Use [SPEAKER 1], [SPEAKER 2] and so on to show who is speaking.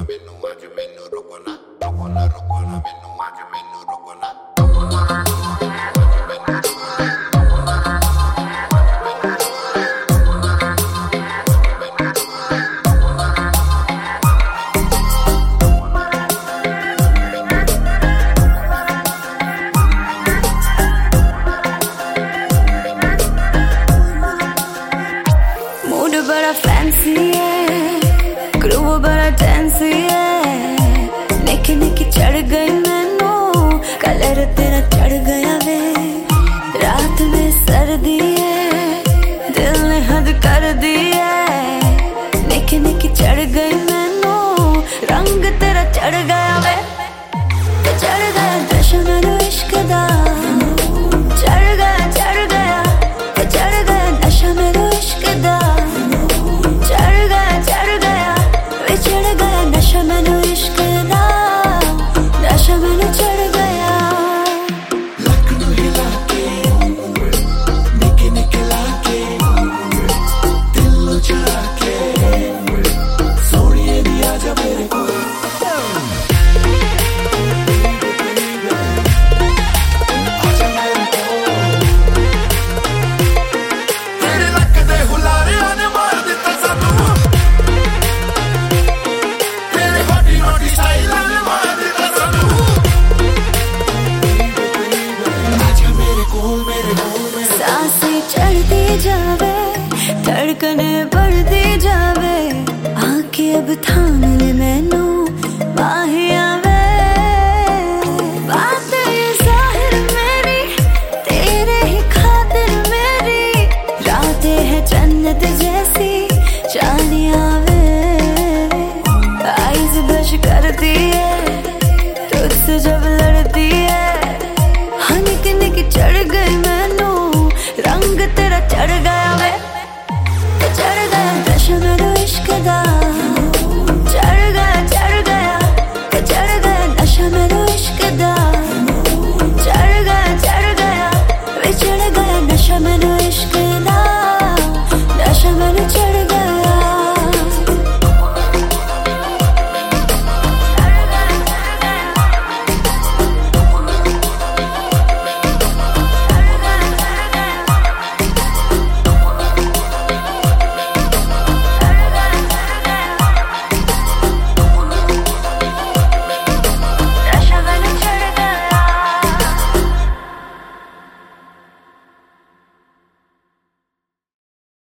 [SPEAKER 1] मैनू अज मैनू रोको ना रोको ना रोको ना मैनू अज मैनू रोको ना रोको ना
[SPEAKER 2] बड़ा फैंसी है, ग्रूव बड़ा टेंसी है, निकी निकी चढ़ गई मैनू, कलर तेरा चढ़ गया वे, रात में सर्दी है, दिल ने हद कर दी है, निकी निकी चढ़ गई मैनू, रंग तेरा चढ़ गया वे, चढ़ गया जश्न मैनू इश्क दा, चढ़ गया चढ़ गया नशा मैनू इश्क दा, मैनू इश्क दा नशा मैनू चढ़ गया।
[SPEAKER 1] लकड़ू हिला के निके निके लाके दिल चढ़ा के सोनिए दी आजा मेरे को तेरे लक दे हुलारियां ने मार दिता सानू
[SPEAKER 2] सांसें चढ़ती जावे, धड़कने बढ़ती जावे, आके अब था